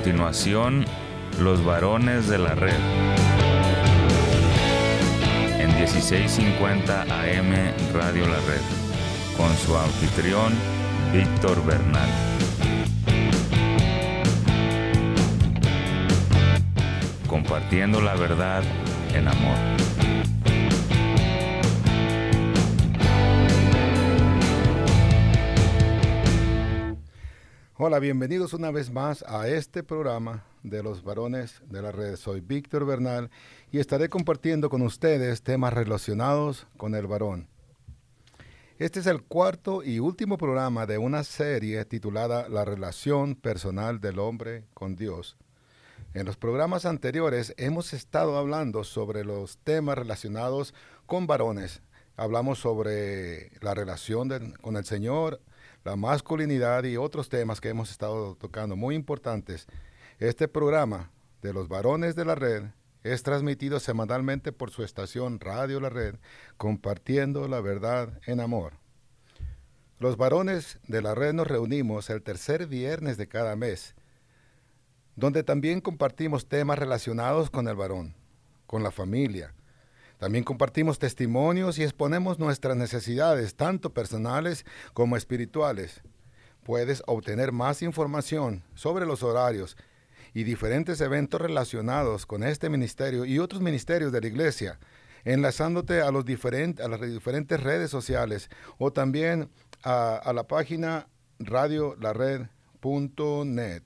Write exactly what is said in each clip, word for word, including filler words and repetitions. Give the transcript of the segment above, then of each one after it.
continuación, Los Varones de la Red, en dieciséis cincuenta A M Radio La Red, con su anfitrión, Víctor Bernal. Compartiendo la verdad en amor. Hola, bienvenidos una vez más a este programa de Los Varones de la Red. Soy Víctor Bernal y estaré compartiendo con ustedes temas relacionados con el varón. Este es el cuarto y último programa de una serie titulada La relación personal del hombre con Dios. En los programas anteriores hemos estado hablando sobre los temas relacionados con varones. Hablamos sobre la relación de, con el Señor, la masculinidad y otros temas que hemos estado tocando muy importantes. Este programa de Los Varones de la Red es transmitido semanalmente por su estación Radio La Red, compartiendo la verdad en amor. Los Varones de la Red nos reunimos el tercer viernes de cada mes, donde también compartimos temas relacionados con el varón, con la familia. También compartimos testimonios y exponemos nuestras necesidades, tanto personales como espirituales. Puedes obtener más información sobre los horarios y diferentes eventos relacionados con este ministerio y otros ministerios de la iglesia, enlazándote a, los diferent, a las diferentes redes sociales o también a, a la página radio la red punto net.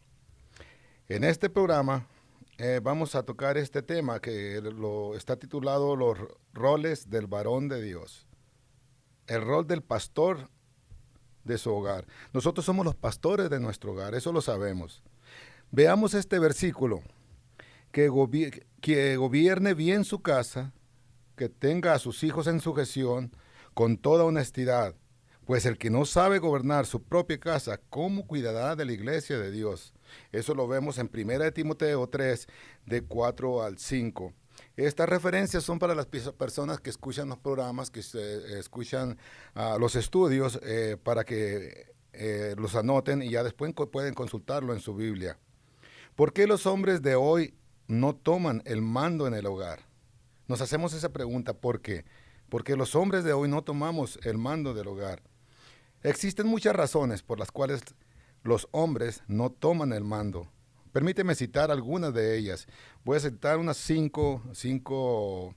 En este programa eh, vamos a tocar este tema que lo, está titulado Los roles del varón de Dios. El rol del pastor de su hogar. Nosotros somos los pastores de nuestro hogar, eso lo sabemos. Veamos este versículo. Que, gobi- que gobierne bien su casa, que tenga a sus hijos en sujeción con toda honestidad. Pues el que no sabe gobernar su propia casa, ¿cómo cuidará de la iglesia de Dios? Eso lo vemos en primera de Timoteo tres, de cuatro al cinco. Estas referencias son para las personas que escuchan los programas, que se, escuchan uh, los estudios, eh, para que eh, los anoten y ya después pueden consultarlo en su Biblia. ¿Por qué los hombres de hoy no toman el mando en el hogar? Nos hacemos esa pregunta, ¿por qué? Porque los hombres de hoy no tomamos el mando del hogar. Existen muchas razones por las cuales los hombres no toman el mando. Permíteme citar algunas de ellas. Voy a citar unas cinco, cinco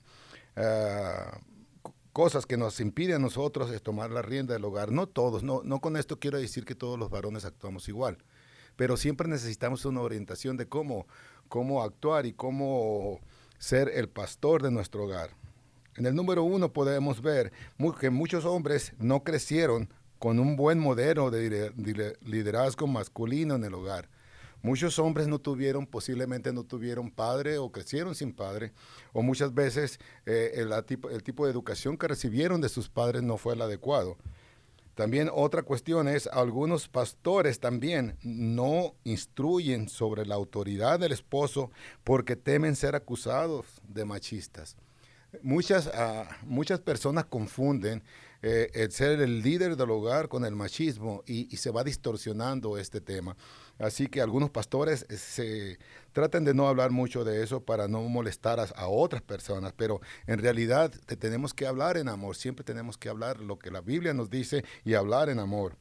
uh, cosas que nos impiden a nosotros es tomar la rienda del hogar. No todos, no, no con esto quiero decir que todos los varones actuamos igual, pero siempre necesitamos una orientación de cómo, cómo actuar y cómo ser el pastor de nuestro hogar. En el número uno podemos ver que muchos hombres no crecieron con un buen modelo de liderazgo masculino en el hogar. Muchos hombres no tuvieron, posiblemente no tuvieron padre o crecieron sin padre, o muchas veces eh, el, tipo, el tipo de educación que recibieron de sus padres no fue el adecuado. También otra cuestión es, algunos pastores también no instruyen sobre la autoridad del esposo porque temen ser acusados de machistas. Muchas, uh, muchas personas confunden eh, el ser el líder del hogar con el machismo y, y se va distorsionando este tema. Así que algunos pastores se tratan de no hablar mucho de eso para no molestar a, a otras personas, pero en realidad te tenemos que hablar en amor, siempre tenemos que hablar lo que la Biblia nos dice y hablar en amor.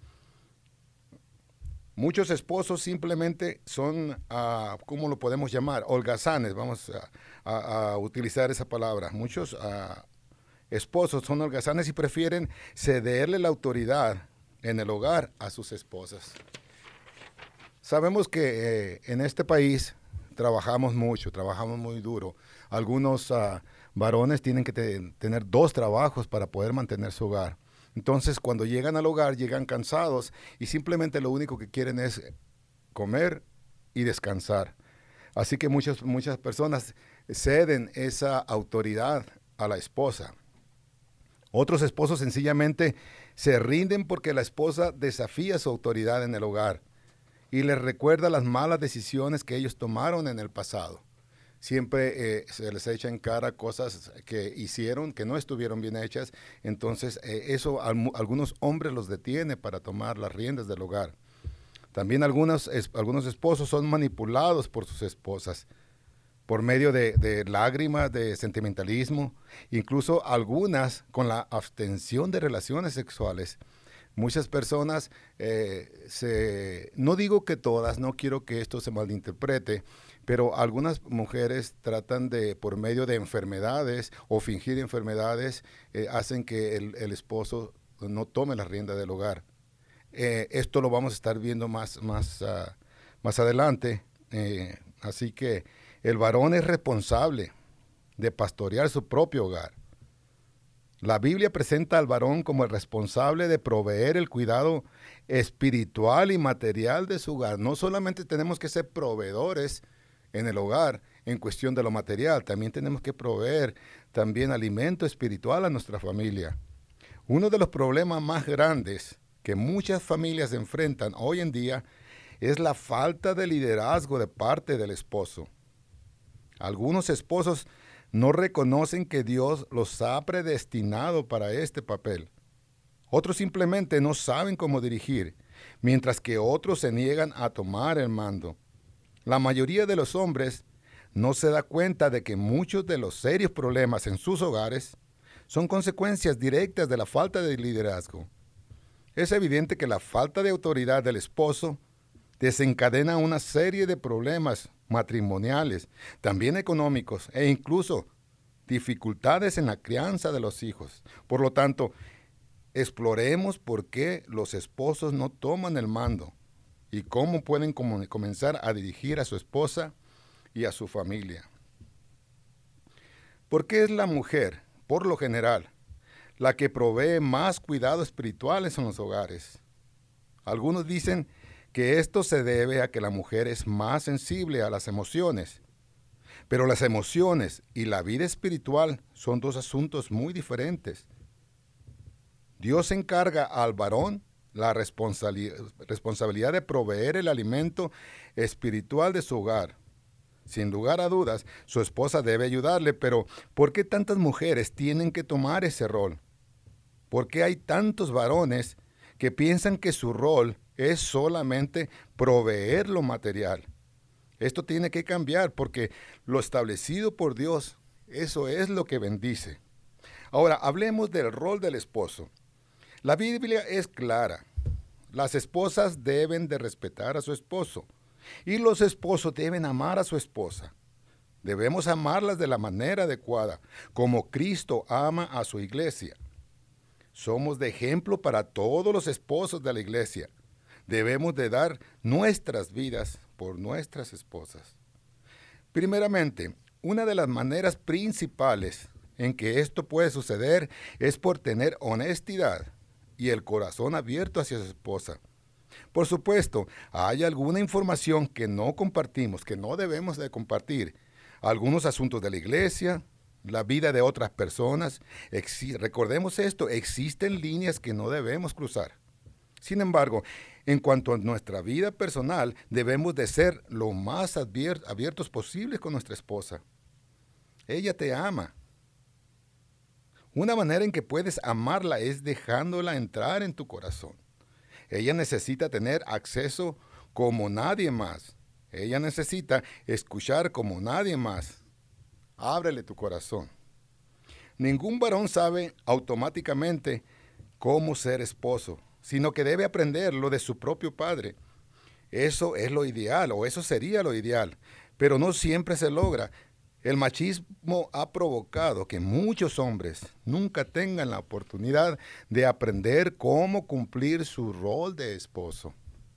Muchos esposos simplemente son, uh, ¿cómo lo podemos llamar? Holgazanes, vamos a, a, a utilizar esa palabra. Muchos uh, esposos son holgazanes y prefieren cederle la autoridad en el hogar a sus esposas. Sabemos que eh, en este país trabajamos mucho, trabajamos muy duro. Algunos uh, varones tienen que te, tener dos trabajos para poder mantener su hogar. Entonces, cuando llegan al hogar, llegan cansados y simplemente lo único que quieren es comer y descansar. Así que muchas, muchas personas ceden esa autoridad a la esposa. Otros esposos sencillamente se rinden porque la esposa desafía su autoridad en el hogar y les recuerda las malas decisiones que ellos tomaron en el pasado. Siempre eh, se les echa en cara cosas que hicieron, que no estuvieron bien hechas. Entonces, eh, eso a algunos hombres los detiene para tomar las riendas del hogar. También algunos, es, algunos esposos son manipulados por sus esposas por medio de, de lágrimas, de sentimentalismo, incluso algunas con la abstención de relaciones sexuales. Muchas personas, eh, se, no digo que todas, no quiero que esto se malinterprete, pero algunas mujeres tratan de, por medio de enfermedades o fingir enfermedades, eh, hacen que el, el esposo no tome la rienda del hogar. Eh, esto lo vamos a estar viendo más, más, uh, más adelante, eh, así que el varón es responsable de pastorear su propio hogar. La Biblia presenta al varón como el responsable de proveer el cuidado espiritual y material de su hogar. No solamente tenemos que ser proveedores en el hogar en cuestión de lo material, también tenemos que proveer también alimento espiritual a nuestra familia. Uno de los problemas más grandes que muchas familias enfrentan hoy en día es la falta de liderazgo de parte del esposo. Algunos esposos no reconocen que Dios los ha predestinado para este papel. Otros simplemente no saben cómo dirigir, mientras que otros se niegan a tomar el mando. La mayoría de los hombres no se da cuenta de que muchos de los serios problemas en sus hogares son consecuencias directas de la falta de liderazgo. Es evidente que la falta de autoridad del esposo desencadena una serie de problemas matrimoniales, también económicos e incluso dificultades en la crianza de los hijos. Por lo tanto, exploremos por qué los esposos no toman el mando y cómo pueden com- comenzar a dirigir a su esposa y a su familia. ¿Por qué es la mujer, por lo general, la que provee más cuidados espirituales en los hogares? Algunos dicen que esto se debe a que la mujer es más sensible a las emociones. Pero las emociones y la vida espiritual son dos asuntos muy diferentes. Dios encarga al varón la responsabilidad de proveer el alimento espiritual de su hogar. Sin lugar a dudas, su esposa debe ayudarle, pero ¿por qué tantas mujeres tienen que tomar ese rol? ¿Por qué hay tantos varones que piensan que su rol es solamente proveer lo material? Esto tiene que cambiar porque lo establecido por Dios, eso es lo que bendice. Ahora, hablemos del rol del esposo. La Biblia es clara. Las esposas deben de respetar a su esposo y los esposos deben amar a su esposa. Debemos amarlas de la manera adecuada, como Cristo ama a su iglesia. Somos de ejemplo para todos los esposos de la iglesia. Debemos de dar nuestras vidas por nuestras esposas. Primeramente, una de las maneras principales en que esto puede suceder es por tener honestidad y el corazón abierto hacia su esposa. Por supuesto, hay alguna información que no compartimos, que no debemos de compartir. Algunos asuntos de la iglesia, la vida de otras personas. Exi- recordemos esto, existen líneas que no debemos cruzar. Sin embargo, en cuanto a nuestra vida personal, debemos de ser lo más abier- abiertos posibles con nuestra esposa. Ella te ama. Una manera en que puedes amarla es dejándola entrar en tu corazón. Ella necesita tener acceso como nadie más. Ella necesita escuchar como nadie más. Ábrele tu corazón. Ningún varón sabe automáticamente cómo ser esposo, sino que debe aprenderlo de su propio padre. Eso es lo ideal, o eso sería lo ideal, pero no siempre se logra. El machismo ha provocado que muchos hombres nunca tengan la oportunidad de aprender cómo cumplir su rol de esposo.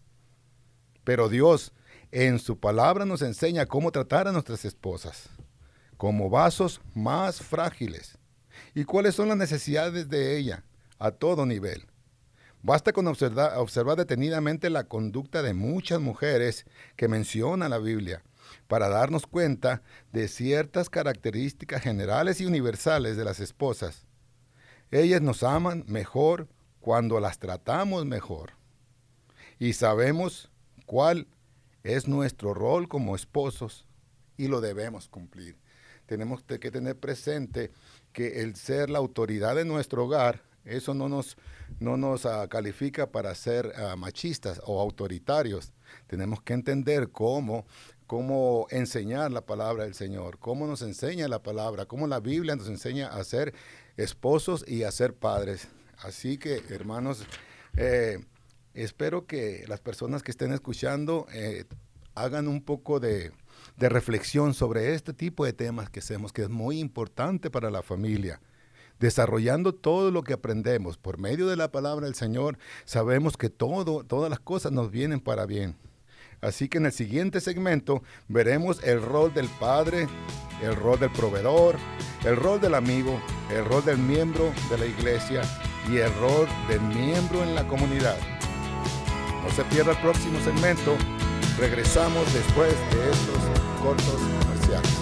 Pero Dios, en su palabra, nos enseña cómo tratar a nuestras esposas, como vasos más frágiles, y cuáles son las necesidades de ella a todo nivel. Basta con observar, observar detenidamente la conducta de muchas mujeres que menciona la Biblia para darnos cuenta de ciertas características generales y universales de las esposas. Ellas nos aman mejor cuando las tratamos mejor. Y sabemos cuál es nuestro rol como esposos y lo debemos cumplir. Tenemos que tener presente que el ser la autoridad de nuestro hogar Eso no nos, no nos uh, califica para ser uh, machistas o autoritarios. Tenemos que entender cómo, cómo enseñar la palabra del Señor, cómo nos enseña la palabra, cómo la Biblia nos enseña a ser esposos y a ser padres. Así que, hermanos, eh, espero que las personas que estén escuchando eh, hagan un poco de, de reflexión sobre este tipo de temas que hacemos, que es muy importante para la familia. Desarrollando todo lo que aprendemos por medio de la palabra del Señor, sabemos que todo, todas las cosas nos vienen para bien. Así que en el siguiente segmento veremos el rol del padre, el rol del proveedor, el rol del amigo, el rol del miembro de la iglesia y el rol del miembro en la comunidad. No se pierda el próximo segmento. Regresamos después de estos cortos comerciales.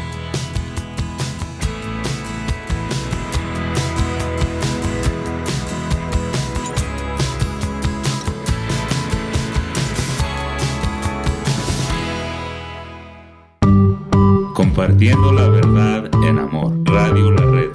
Compartiendo la verdad en amor. Radio La Red.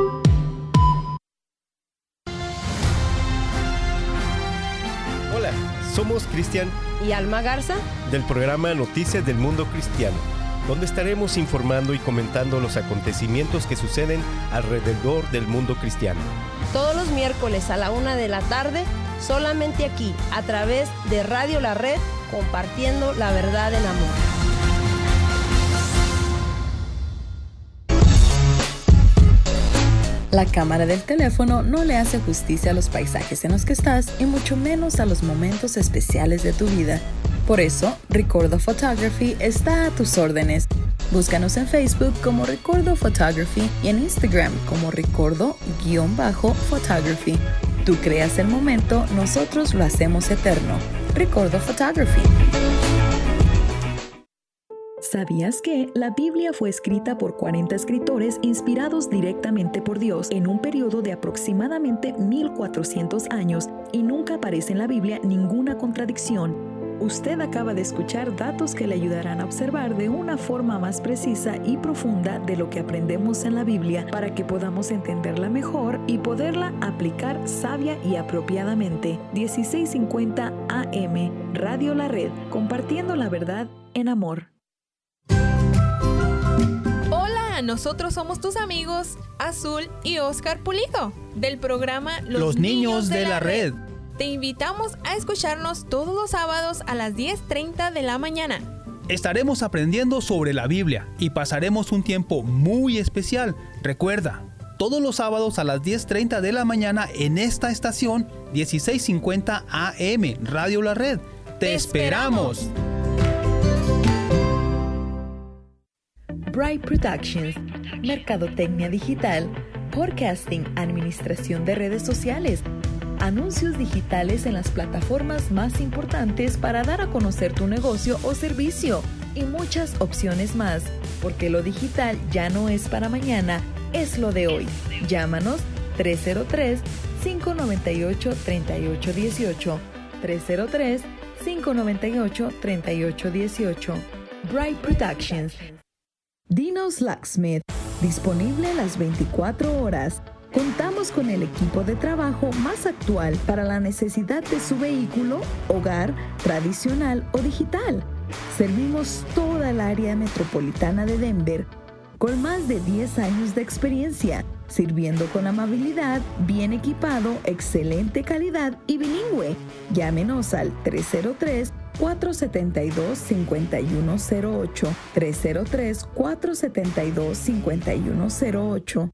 Hola, somos Cristian y Alma Garza del programa Noticias del Mundo Cristiano, donde estaremos informando y comentando los acontecimientos que suceden alrededor del mundo cristiano. Todos los miércoles a la una de la tarde, solamente aquí, a través de Radio La Red, compartiendo la verdad en amor. La cámara del teléfono no le hace justicia a los paisajes en los que estás y mucho menos a los momentos especiales de tu vida. Por eso, Recordo Photography está a tus órdenes. Búscanos en Facebook como Recordo Photography y en Instagram como Recordo-Photography. Tú creas el momento, nosotros lo hacemos eterno. Recordo Photography. ¿Sabías que la Biblia fue escrita por cuarenta escritores inspirados directamente por Dios en un periodo de aproximadamente mil cuatrocientos años y nunca aparece en la Biblia ninguna contradicción? Usted acaba de escuchar datos que le ayudarán a observar de una forma más precisa y profunda de lo que aprendemos en la Biblia para que podamos entenderla mejor y poderla aplicar sabia y apropiadamente. dieciséis cincuenta A M, Radio La Red, compartiendo la verdad en amor. Nosotros somos tus amigos Azul y Oscar Pulido del programa Los, los Niños, Niños de, de la Red. Te invitamos a escucharnos todos los sábados a las diez treinta de la mañana. Estaremos aprendiendo sobre la Biblia y pasaremos un tiempo muy especial. Recuerda, todos los sábados a las diez treinta de la mañana en esta estación dieciséis cincuenta A M, Radio La Red. ¡Te, Te esperamos! esperamos. Bright Productions, mercadotecnia digital, podcasting, administración de redes sociales, anuncios digitales en las plataformas más importantes para dar a conocer tu negocio o servicio y muchas opciones más, porque lo digital ya no es para mañana, es lo de hoy. Llámanos tres cero tres, cinco nueve ocho, tres ocho uno ocho, tres cero tres, cinco nueve ocho, tres ocho uno ocho. Bright Productions. Dino's Locksmith, disponible las veinticuatro horas. Contamos con el equipo de trabajo más actual para la necesidad de su vehículo, hogar, tradicional o digital. Servimos toda el área metropolitana de Denver con más de diez años de experiencia, sirviendo con amabilidad, bien equipado, excelente calidad y bilingüe. Llámenos al tres cero tres, cuatro siete dos, cinco uno cero ocho, tres cero tres, cuatro siete dos, cinco uno cero ocho.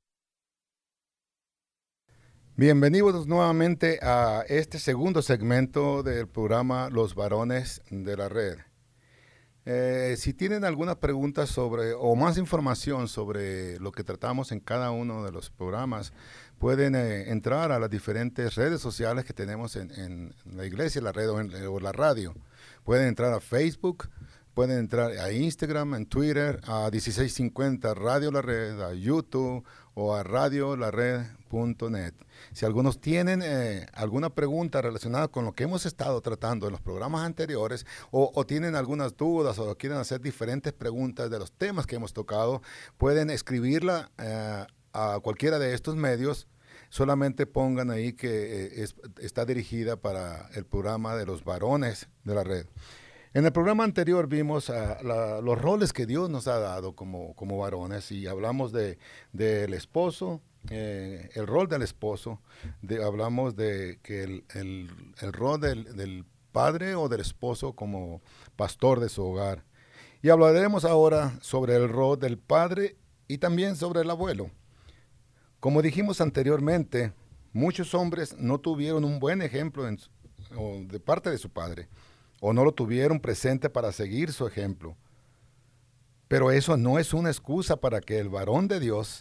Bienvenidos nuevamente a este segundo segmento del programa Los Varones de la Red. Eh, si tienen alguna pregunta sobre o más información sobre lo que tratamos en cada uno de los programas, pueden eh, entrar a las diferentes redes sociales que tenemos en, en la iglesia, la red o, en, o la radio. Pueden entrar a Facebook, pueden entrar a Instagram, en Twitter, a dieciséis cincuenta Radio La Red, a YouTube o a radio la red punto net. Si algunos tienen eh, alguna pregunta relacionada con lo que hemos estado tratando en los programas anteriores o, o tienen algunas dudas o quieren hacer diferentes preguntas de los temas que hemos tocado, pueden escribirla eh, a cualquiera de estos medios solamente pongan ahí que eh, es, está dirigida para el programa de los varones de la red. En el programa anterior vimos uh, la, los roles que Dios nos ha dado como, como varones y hablamos de, del esposo, eh, el rol del esposo, de, hablamos de que el, el, el rol del, del padre o del esposo como pastor de su hogar. Y hablaremos ahora sobre el rol del padre y también sobre el abuelo. Como dijimos anteriormente, muchos hombres no tuvieron un buen ejemplo en, o de parte de su padre, o no lo tuvieron presente para seguir su ejemplo. Pero eso no es una excusa para que el varón de Dios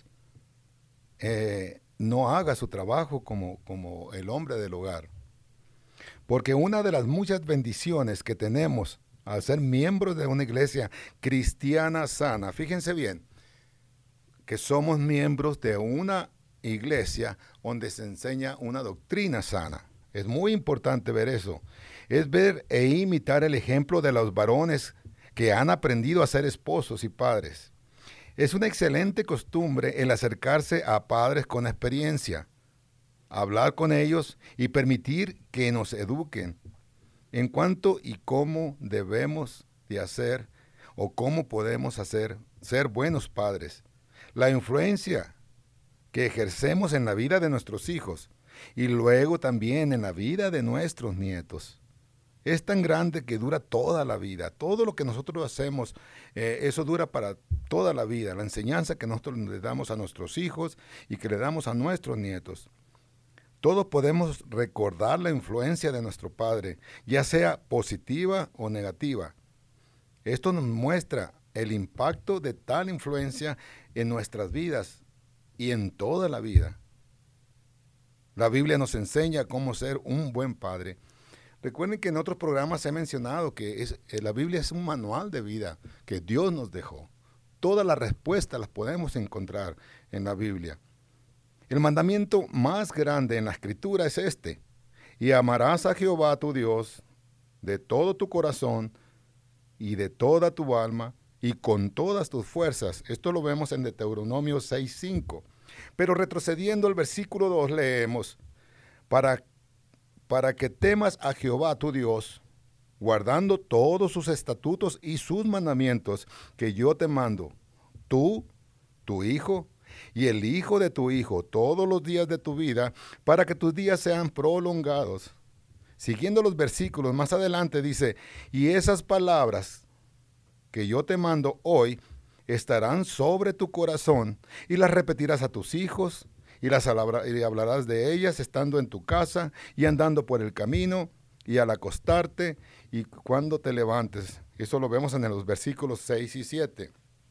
eh, no haga su trabajo como, como el hombre del hogar. Porque una de las muchas bendiciones que tenemos al ser miembros de una iglesia cristiana sana, fíjense bien, que somos miembros de una iglesia donde se enseña una doctrina sana. Es muy importante ver eso. Es ver e imitar el ejemplo de los varones que han aprendido a ser esposos y padres. Es una excelente costumbre el acercarse a padres con experiencia, hablar con ellos y permitir que nos eduquen en cuánto y cómo debemos de hacer o cómo podemos hacer ser buenos padres. La influencia que ejercemos en la vida de nuestros hijos y luego también en la vida de nuestros nietos es tan grande que dura toda la vida. Todo lo que nosotros hacemos, eh, eso dura para toda la vida. La enseñanza que nosotros le damos a nuestros hijos y que le damos a nuestros nietos. Todos podemos recordar la influencia de nuestro padre, ya sea positiva o negativa. Esto nos muestra el impacto de tal influencia en nuestras vidas y en toda la vida. La Biblia nos enseña cómo ser un buen padre. Recuerden que en otros programas he mencionado que es, eh, la Biblia es un manual de vida que Dios nos dejó. Todas las respuestas las podemos encontrar en la Biblia. El mandamiento más grande en la Escritura es este: y amarás a Jehová tu Dios de todo tu corazón y de toda tu alma y con todas tus fuerzas. Esto lo vemos en Deuteronomio seis cinco. Pero retrocediendo al versículo dos leemos, para, para que temas a Jehová tu Dios, guardando todos sus estatutos y sus mandamientos que yo te mando, tú, tu hijo y el hijo de tu hijo, todos los días de tu vida, para que tus días sean prolongados. Siguiendo los versículos, más adelante dice, y esas palabras que yo te mando hoy estarán sobre tu corazón, y las repetirás a tus hijos, y las y hablarás de ellas estando en tu casa, y andando por el camino, y al acostarte, y cuando te levantes. Eso lo vemos en los versículos seis y siete.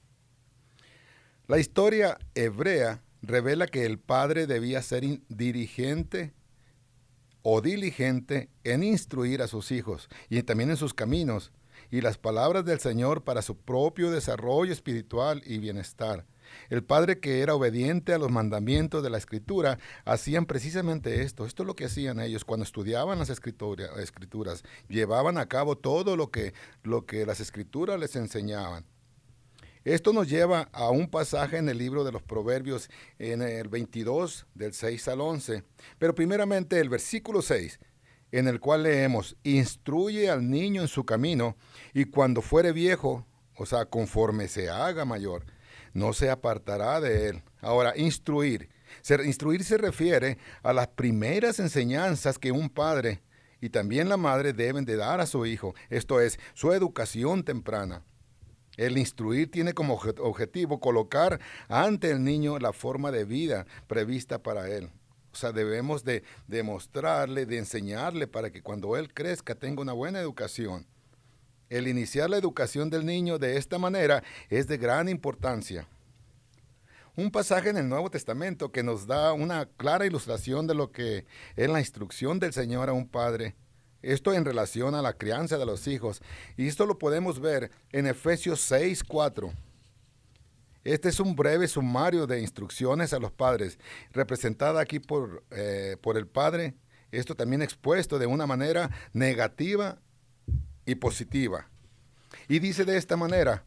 La historia hebrea revela que el padre debía ser dirigente o diligente en instruir a sus hijos y también en sus caminos y las palabras del Señor para su propio desarrollo espiritual y bienestar. El padre que era obediente a los mandamientos de la Escritura hacían precisamente esto. Esto es lo que hacían ellos cuando estudiaban las escritura, escrituras. Llevaban a cabo todo lo que, lo que las Escrituras les enseñaban. Esto nos lleva a un pasaje en el libro de los Proverbios, en el veintidós, del seis al once. Pero primeramente el versículo seis, en el cual leemos, instruye al niño en su camino, y cuando fuere viejo, o sea, conforme se haga mayor, no se apartará de él. Ahora, instruir. Instruir se refiere a las primeras enseñanzas que un padre y también la madre deben de dar a su hijo. Esto es, su educación temprana. El instruir tiene como objetivo colocar ante el niño la forma de vida prevista para él. O sea, debemos de demostrarle, de enseñarle para que cuando él crezca tenga una buena educación. El iniciar la educación del niño de esta manera es de gran importancia. Un pasaje en el Nuevo Testamento que nos da una clara ilustración de lo que es la instrucción del Señor a un padre. Esto en relación a la crianza de los hijos. Y esto lo podemos ver en Efesios seis cuatro. Este es un breve sumario de instrucciones a los padres, representada aquí por, eh, por el padre. Esto también expuesto de una manera negativa y positiva. Y dice de esta manera,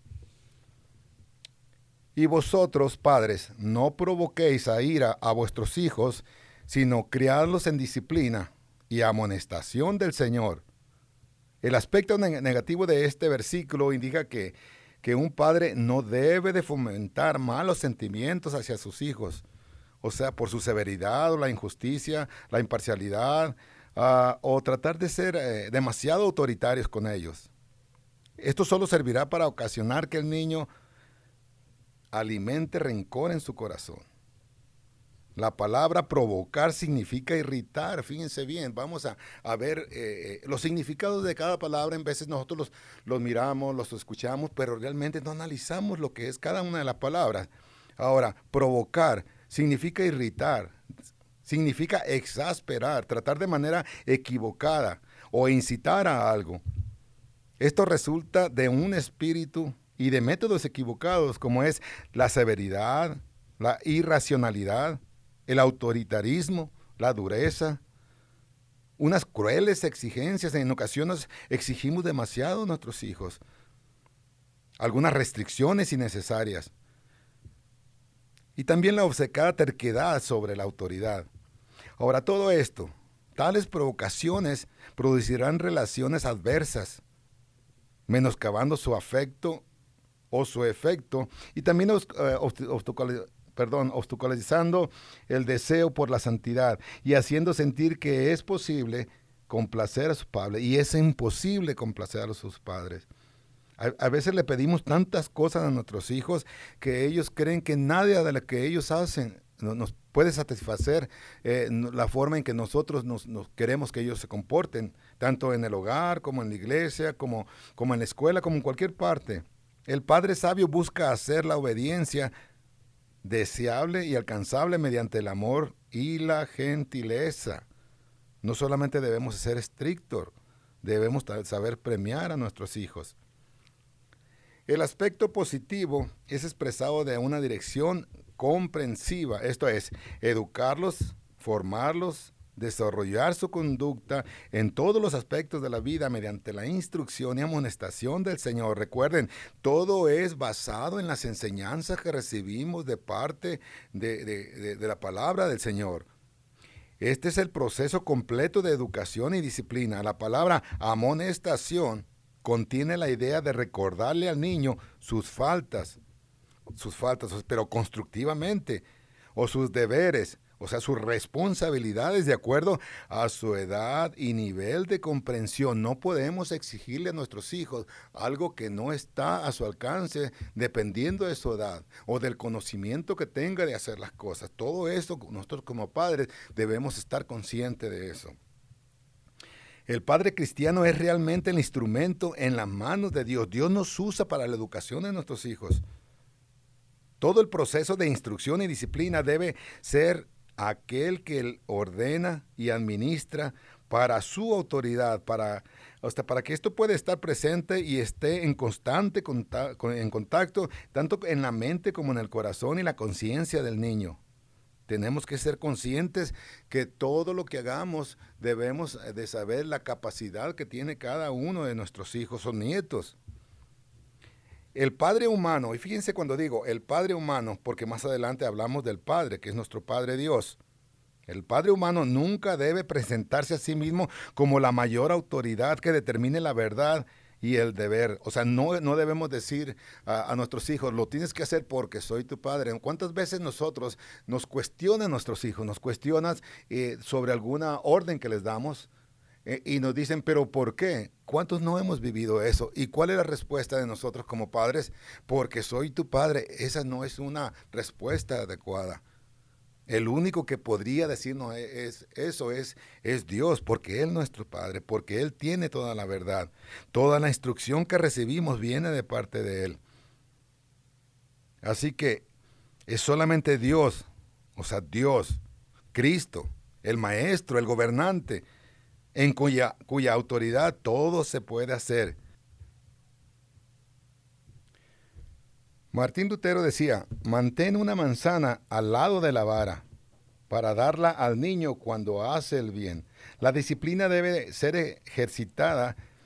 y vosotros, padres, no provoquéis a ira a vuestros hijos, sino criarlos en disciplina y amonestación del Señor. El aspecto neg- negativo de este versículo indica que, que un padre no debe de fomentar malos sentimientos hacia sus hijos, o sea, por su severidad o la injusticia, la imparcialidad, uh, o tratar de ser eh, demasiado autoritarios con ellos. Esto solo servirá para ocasionar que el niño alimente rencor en su corazón. La palabra provocar significa irritar, fíjense bien, vamos a, a ver eh, los significados de cada palabra. En veces nosotros los, los miramos, los escuchamos, pero realmente no analizamos lo que es cada una de las palabras. Ahora, provocar significa irritar, significa exasperar, tratar de manera equivocada o incitar a algo. Esto resulta de un espíritu y de métodos equivocados, como es la severidad, la irracionalidad, el autoritarismo, la dureza, unas crueles exigencias. En ocasiones exigimos demasiado a nuestros hijos, algunas restricciones innecesarias, y también la obcecada terquedad sobre la autoridad. Ahora, todo esto, tales provocaciones producirán relaciones adversas, menoscabando su afecto o su efecto, y también uh, obstaculiz- perdón, obstaculizando el deseo por la santidad y haciendo sentir que es posible complacer a su padre, y es imposible complacer a sus padres. A, a veces le pedimos tantas cosas a nuestros hijos que ellos creen que nada de lo que ellos hacen no, nos puede satisfacer eh, la forma en que nosotros nos, nos queremos que ellos se comporten, tanto en el hogar, como en la iglesia, como, como en la escuela, como en cualquier parte. El padre sabio busca hacer la obediencia deseable y alcanzable mediante el amor y la gentileza. No solamente debemos ser estrictos, debemos saber premiar a nuestros hijos. El aspecto positivo es expresado de una dirección comprensiva, esto es, educarlos, formarlos, desarrollar su conducta en todos los aspectos de la vida mediante la instrucción y amonestación del Señor. Recuerden, todo es basado en las enseñanzas que recibimos de parte de, de, de, de la palabra del Señor. Este es el proceso completo de educación y disciplina. La palabra amonestación contiene la idea de recordarle al niño sus faltas, sus faltas, pero constructivamente, o sus deberes, o sea, sus responsabilidades de acuerdo a su edad y nivel de comprensión. No podemos exigirle a nuestros hijos algo que no está a su alcance, dependiendo de su edad o del conocimiento que tenga de hacer las cosas. Todo eso, nosotros como padres debemos estar conscientes de eso. El padre cristiano es realmente el instrumento en las manos de Dios. Dios nos usa para la educación de nuestros hijos. Todo el proceso de instrucción y disciplina debe ser aquel que ordena y administra para su autoridad, para, hasta para que esto pueda estar presente y esté en constante contacto, en contacto, tanto en la mente como en el corazón y la conciencia del niño. Tenemos que ser conscientes que todo lo que hagamos debemos de saber la capacidad que tiene cada uno de nuestros hijos o nietos. El Padre humano, y fíjense cuando digo el Padre humano, porque más adelante hablamos del Padre, que es nuestro Padre Dios. El Padre humano nunca debe presentarse a sí mismo como la mayor autoridad que determine la verdad y el deber. O sea, no, no debemos decir a, a nuestros hijos, lo tienes que hacer porque soy tu padre. ¿Cuántas veces nosotros nos cuestionan nuestros hijos, nos cuestionan eh, sobre alguna orden que les damos eh, y nos dicen, pero ¿por qué? ¿Cuántos no hemos vivido eso? ¿Y cuál es la respuesta de nosotros como padres? Porque soy tu padre. Esa no es una respuesta adecuada. El único que podría decirnos es, eso es, es Dios, porque Él es nuestro Padre, porque Él tiene toda la verdad. Toda la instrucción que recibimos viene de parte de Él. Así que es solamente Dios, o sea, Dios, Cristo, el Maestro, el Gobernante, en cuya, cuya autoridad todo se puede hacer. Martín Lutero decía, mantén una manzana al lado de la vara para darla al niño cuando hace el bien. La disciplina debe ser ejercitada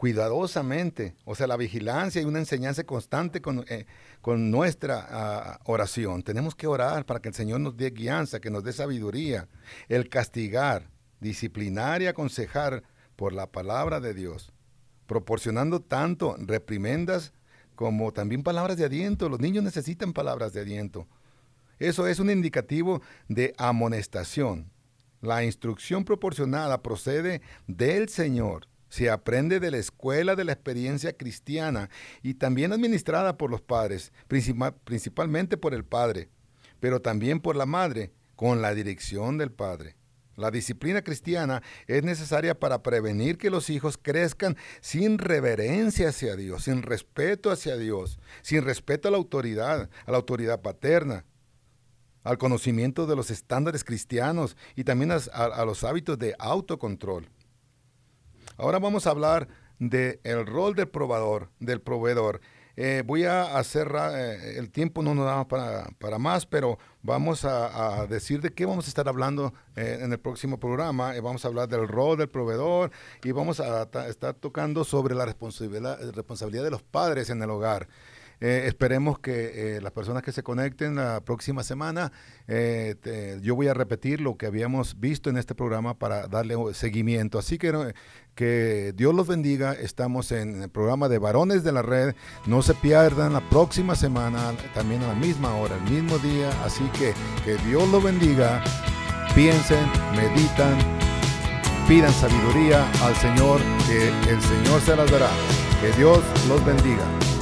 cuidadosamente, o sea, la vigilancia y una enseñanza constante con, eh, con nuestra uh, oración. Tenemos que orar para que el Señor nos dé guianza, que nos dé sabiduría. El castigar, disciplinar y aconsejar por la palabra de Dios, proporcionando tanto reprimendas como también palabras de aliento. Los niños necesitan palabras de aliento. Eso es un indicativo de amonestación. La instrucción proporcionada procede del Señor. Se aprende de la escuela de la experiencia cristiana y también administrada por los padres, principal, principalmente por el padre, pero también por la madre, con la dirección del padre. La disciplina cristiana es necesaria para prevenir que los hijos crezcan sin reverencia hacia Dios, sin respeto hacia Dios, sin respeto a la autoridad, a la autoridad paterna, al conocimiento de los estándares cristianos y también a, a, a los hábitos de autocontrol. Ahora vamos a hablar del rol del probador, del proveedor. Eh, voy a hacer, eh, el tiempo no nos da para, para más, pero vamos a, a decir de qué vamos a estar hablando eh, en el próximo programa. Eh, vamos a hablar del rol del proveedor y vamos a ta- estar tocando sobre la responsabilidad, responsabilidad de los padres en el hogar. Eh, esperemos que eh, las personas que se conecten la próxima semana, eh, te, yo voy a repetir lo que habíamos visto en este programa para darle seguimiento. Así que que Dios los bendiga. Estamos en el programa de Varones de la Red. No se pierdan la próxima semana, también a la misma hora, el mismo día. Así que que Dios los bendiga. Piensen, meditan, pidan sabiduría al Señor, que el Señor se las dará. Que Dios los bendiga.